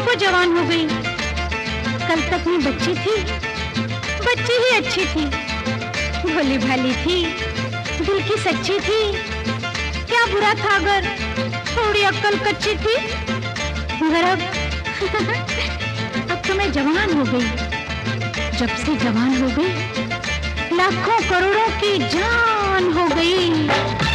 वो जवान हो गई। कल तक मैं बच्ची थी, बच्ची ही अच्छी थी, भोली भाली थी, दिल की सच्ची थी। क्या बुरा था अगर थोड़ी अक्ल कच्ची थी, मगर अब तो मैं जवान हो गई। जब से जवान हो गई, लाखों करोड़ों की जान हो गई।